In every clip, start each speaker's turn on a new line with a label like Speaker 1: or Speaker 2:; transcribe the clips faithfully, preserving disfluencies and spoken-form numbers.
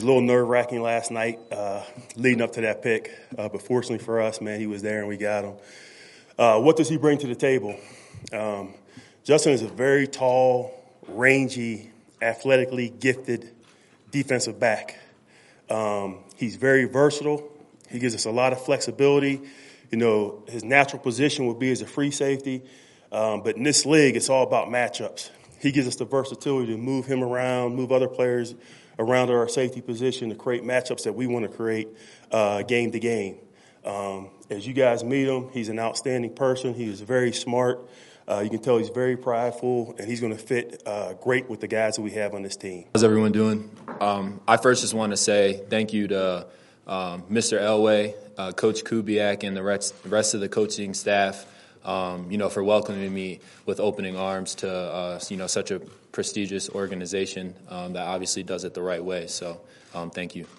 Speaker 1: a little nerve-wracking last night uh, leading up to that pick. Uh, but fortunately for us, man, he was there and we got him. Uh, what does he bring to the table? Um, Justin is a very tall, rangy, athletically gifted defensive back. Um, he's very versatile. He gives us a lot of flexibility. You know, his natural position would be as a free safety. Um, but in this league, it's all about matchups. He gives us the versatility to move him around, move other players around our safety position to create matchups that we want to create uh, game to game. Um, as you guys meet him, he's an outstanding person. He is very smart. Uh, you can tell he's very prideful, and he's going to fit uh, great with the guys that we have on this team.
Speaker 2: How's everyone doing? Um, I first just want to say thank you to um, Mister Elway, uh, Coach Kubiak, and the rest, rest of the coaching staff, um, you know, for welcoming me with opening arms to, uh, you know, such a prestigious organization um, that obviously does it the right way. So um, thank you.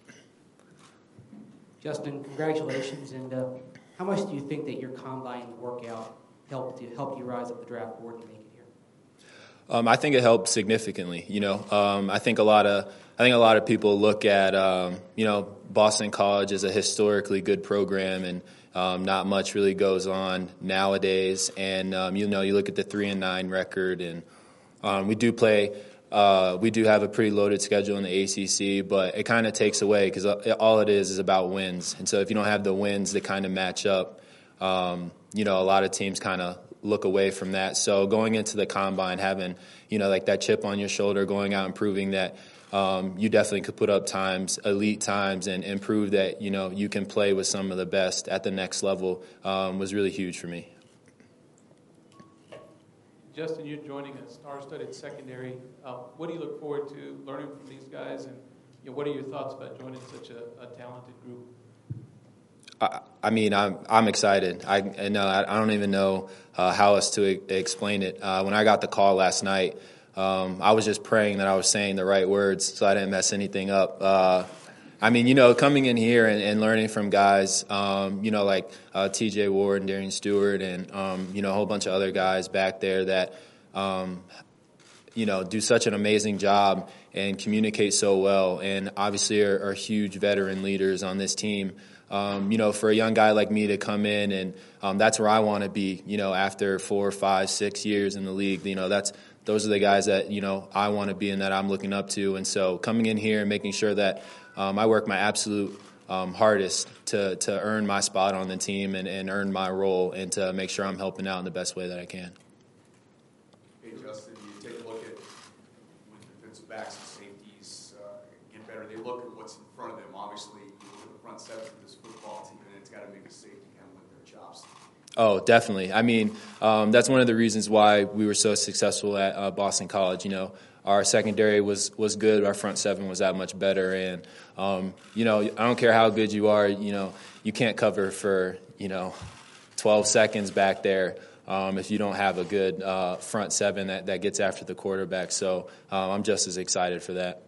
Speaker 3: Justin, congratulations. And uh, how much do you think that your combine workout helped you, help you rise up the draft board and make it here?
Speaker 2: Um, I think it helped significantly. You know, um, I think a lot of I think a lot of people look at um, you know Boston College as a historically good program, and um, not much really goes on nowadays. And um, you know, you look at the three and nine record, and um, we do play. Uh, we do have a pretty loaded schedule in the A C C, but it kind of takes away because all it is is about wins. And so if you don't have the wins that kind of match up, um, you know, a lot of teams kind of look away from that. So going into the combine, having, you know, like that chip on your shoulder, going out and proving that um, you definitely could put up times, elite times, and, and prove that, you know, you can play with some of the best at the next level um, was really huge for me.
Speaker 4: Justin, you're joining a star-studded secondary. Uh, what do you look forward to learning from these guys, and you know, what are your thoughts about joining such a, a talented group?
Speaker 2: I, I mean, I'm I'm excited. I know I, I don't even know uh, how else to e- explain it. Uh, when I got the call last night, um, I was just praying that I was saying the right words so I didn't mess anything up. Uh, I mean, you know, coming in here and, and learning from guys, um, you know, like uh, T J Ward and Darian Stewart and, um, you know, a whole bunch of other guys back there that, um, you know, do such an amazing job and communicate so well, and obviously are, are huge veteran leaders on this team. Um, you know, for a young guy like me to come in and um, that's where I want to be, you know, after four, five, six years in the league, you know, that's those are the guys that, you know, I want to be and that I'm looking up to. And so coming in here and making sure that um, I work my absolute um, hardest to, to earn my spot on the team and, and earn my role and to make sure I'm helping out in the best way that I can.
Speaker 5: Hey, Justin, you take a look at when defensive backs and safeties uh, get better, they look at what's in front of them. Obviously, you look at the front seven of this football team, and it's got to make a safety kind of lick their chops.
Speaker 2: Oh, definitely. I mean, um, that's one of the reasons why we were so successful at uh, Boston College. You know, our secondary was, was good. Our front seven was that much better. And, um, you know, I don't care how good you are, you know, you can't cover for, you know, twelve seconds back there um, if you don't have a good uh, front seven that, that gets after the quarterback. So um, I'm just as excited for that.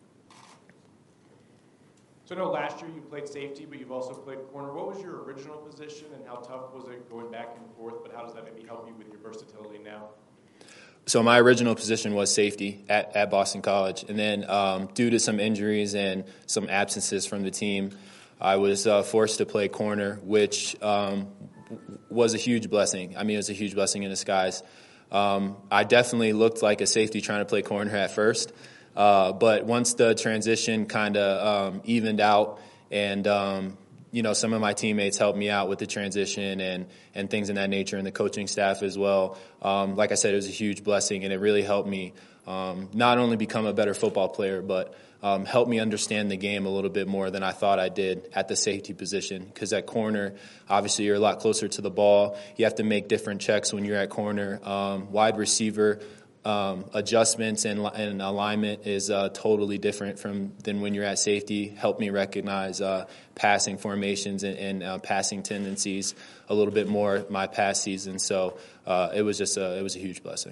Speaker 4: So I know last year you played safety, but you've also played corner. What was your original position, and how tough was it going back and forth? But how does that maybe help you with your versatility now?
Speaker 2: So my original position was safety at, at Boston College. And then um, due to some injuries and some absences from the team, I was uh, forced to play corner, which um, was a huge blessing. I mean, it was a huge blessing in disguise. Um, I definitely looked like a safety trying to play corner at first. Uh, but once the transition kind of um, evened out and, um, you know, some of my teammates helped me out with the transition and, and things in that nature, and the coaching staff as well. Um, like I said, it was a huge blessing, and it really helped me um, not only become a better football player, but um, help me understand the game a little bit more than I thought I did at the safety position. Because at corner, obviously you're a lot closer to the ball. You have to make different checks when you're at corner. Um, wide receiver, Um, adjustments and, and alignment is uh, totally different from than when you're at safety. Help me recognize uh, passing formations and, and uh, passing tendencies a little bit more my past season. So uh, it was just a, it was a huge blessing.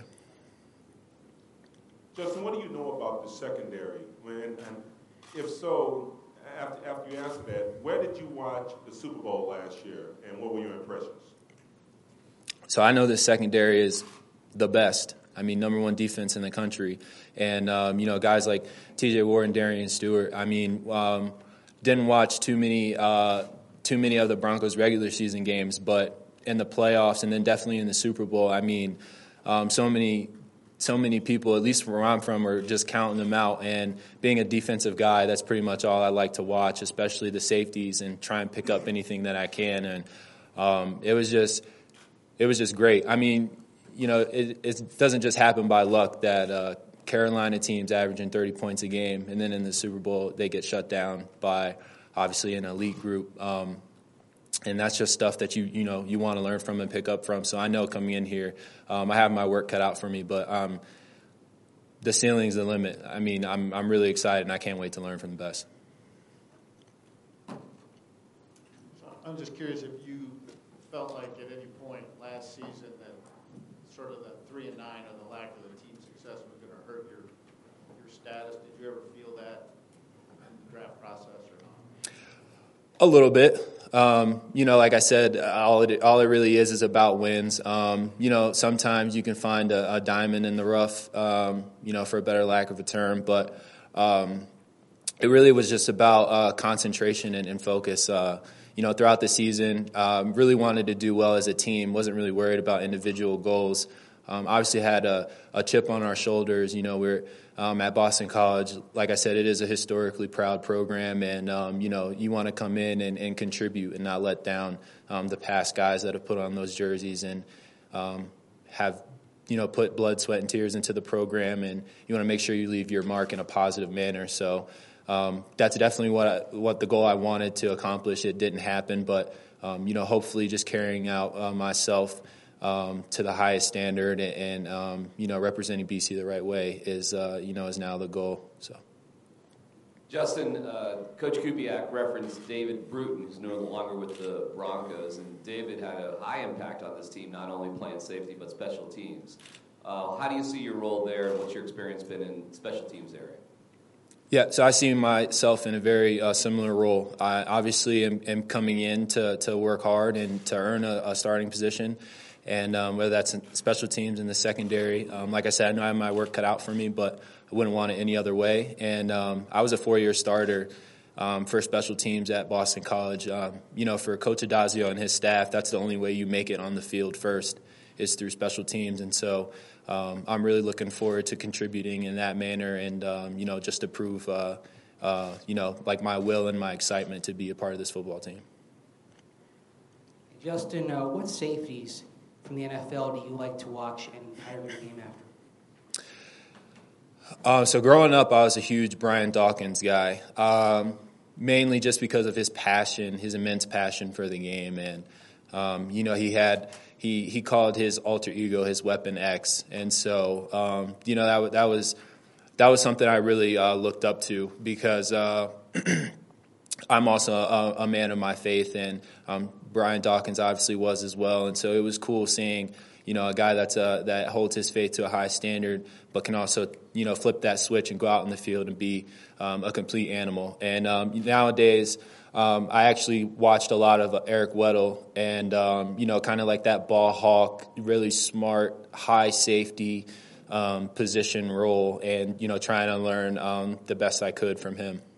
Speaker 6: Justin, what do you know about the secondary? When, and if so, after, after you answer that, where did you watch the Super Bowl last year, and what were your impressions?
Speaker 2: So I know the secondary is the best. I mean, number one defense in the country. And, um, you know, guys like T J Ward and Darian Stewart, I mean, um, didn't watch too many uh, too many of the Broncos' regular season games, but in the playoffs and then definitely in the Super Bowl, I mean, um, so many so many people, at least where I'm from, are just counting them out. And being a defensive guy, that's pretty much all I like to watch, especially the safeties, and try and pick up anything that I can. And um, it was just it was just great. I mean, you know, it, it doesn't just happen by luck that uh, Carolina teams averaging thirty points a game, and then in the Super Bowl they get shut down by obviously an elite group. Um, and that's just stuff that you you know you want to learn from and pick up from. So I know coming in here, um, I have my work cut out for me, but um, the ceiling's the limit. I mean, I'm I'm really excited, and I can't wait to learn from the best.
Speaker 7: So I'm just curious if you felt like at any point last season that sort of the three and nine or the lack of the team success was going to hurt your your status. Did you ever feel that in the draft process or not?
Speaker 2: A little bit. Um, you know, like I said, all it all it really is is about wins. Um, you know, sometimes you can find a, a diamond in the rough, um, you know, for a better lack of a term. But um, it really was just about uh, concentration and, and focus. Uh, you know, throughout the season, um, really wanted to do well as a team. Wasn't really worried about individual goals. Um, obviously had a, a chip on our shoulders. You know, we're um, at Boston College. Like I said, it is a historically proud program, and um, you know, you want to come in and, and contribute and not let down um, the past guys that have put on those jerseys and um, have you know put blood, sweat, and tears into the program. And you want to make sure you leave your mark in a positive manner. So um, that's definitely what I, what the goal I wanted to accomplish. It didn't happen, but um, you know, hopefully, just carrying out uh, myself Um, to the highest standard and, and um, you know, representing B C the right way is, uh, you know, is now the goal. So,
Speaker 8: Justin, uh, Coach Kubiak referenced David Bruton, who's no longer with the Broncos, and David had a high impact on this team, not only playing safety but special teams. Uh, how do you see your role there, and what's your experience been in special teams area?
Speaker 2: Yeah, so I see myself in a very uh, similar role. I obviously am, am coming in to, to work hard and to earn a, a starting position. And um, whether that's in special teams in the secondary, um, like I said, I know I have my work cut out for me, but I wouldn't want it any other way. And um, I was a four-year starter um, for special teams at Boston College. Um, you know, for Coach Adazio and his staff, that's the only way you make it on the field first is through special teams. And so um, I'm really looking forward to contributing in that manner and, um, you know, just to prove, uh, uh, you know, like my will and my excitement to be a part of this football team.
Speaker 3: Justin, uh, what safeties from the N F L do you like to watch and hire your game after?
Speaker 2: Uh, so growing up, I was a huge Brian Dawkins guy, um, mainly just because of his passion, his immense passion for the game. And, um, you know, he had he he called his alter ego his Weapon X. And so, um, you know, that, that was that was something I really uh, looked up to because uh, I'm also a, a man of my faith, and um, Brian Dawkins obviously was as well. And so it was cool seeing, you know, a guy that's a, that holds his faith to a high standard, but can also, you know, flip that switch and go out in the field and be um, a complete animal. And um, nowadays, um, I actually watched a lot of Eric Weddle, and um, you know, kind of like that ball hawk, really smart, high safety um, position role, and you know, trying to learn um, the best I could from him.